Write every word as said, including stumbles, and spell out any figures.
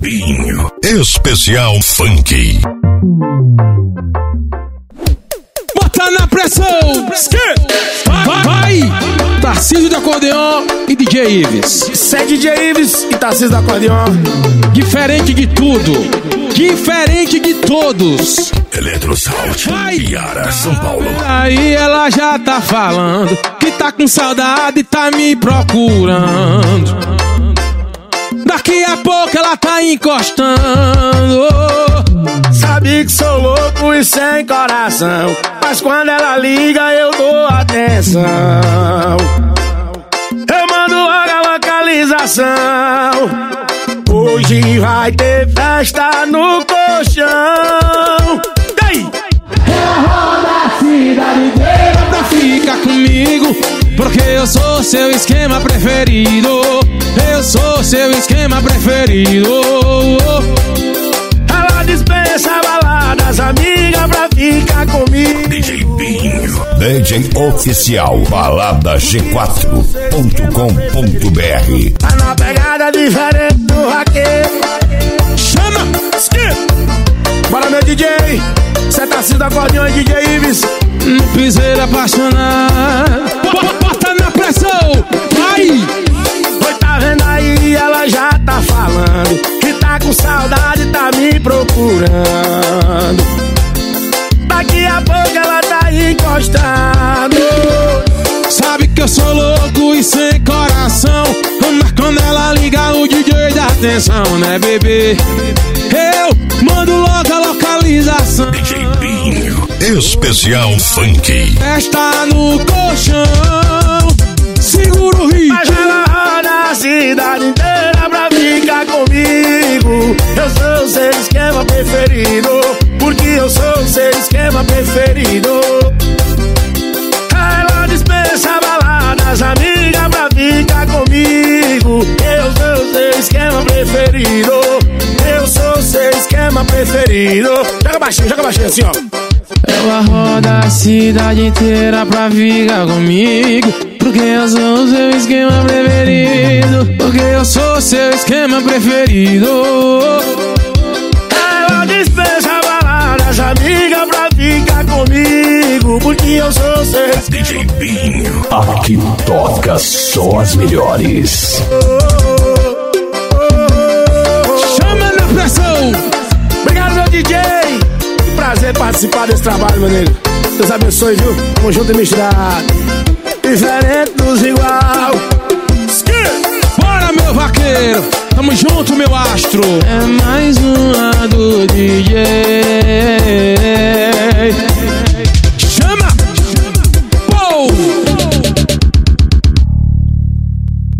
Binho, especial funk. Bota na pressão! Vai! Vai. Tarcísio do acordeon e D J Ives. Isso é D J Ives e Tarcísio do acordeon. Diferente de tudo, diferente de todos. Eletrosalt, Iara, São Paulo. Aí ela já tá falando que tá com saudade e tá me procurando. Daqui a pouco ela tá encostando. Sabe que sou louco e sem coração, mas quando ela liga eu dou atenção. Eu mando logo a localização. Hoje vai ter festa no colchão. E aí? Ela roda a cidade inteira pra ficar comigo, porque eu sou seu esquema preferido. Eu sou seu esquema preferido. Ela dispensa baladas, amiga, pra ficar comigo. D J Binho, D J oficial, balada g quatro ponto com ponto b r. Tá numa pegada diferente do raqueiro. Chama! Bora, meu D J. Cê tá sendo acordeão e D J Ives. No piseiro apaixonado. Bota na pressão! Vai! Oi, tá vendo aí? Ela já tá falando que tá com saudade, tá me procurando. Daqui a pouco ela tá encostando. Sabe que eu sou louco e sem coração, mas quando ela liga o D J dá atenção, né, bebê? Eu mando logo a localização. D J Binho, especial funk. Está no colchão, segura o ritmo. Mas ela roda a cidade inteira pra ficar comigo. Eu sou o seu esquema preferido, porque eu sou o seu esquema preferido. Ela dispensa baladas, amiga, pra ficar comigo. Eu sou o seu esquema preferido. Eu sou o seu esquema preferido. Joga baixinho, joga baixinho assim, ó. Ela roda a cidade inteira pra ficar comigo, porque eu sou o seu esquema preferido. Porque eu sou o seu esquema preferido. Ela dispensa baladas, amiga, pra ficar comigo, porque eu sou o seu D J Binho, Aqui toca só as melhores. Chama na pressão. Obrigado, meu D J. Que prazer participar desse trabalho, meu nego. Deus abençoe, viu? Tamo junto e misturado. Diferente dos igual. Bora, meu vaqueiro. Tamo junto, meu astro. É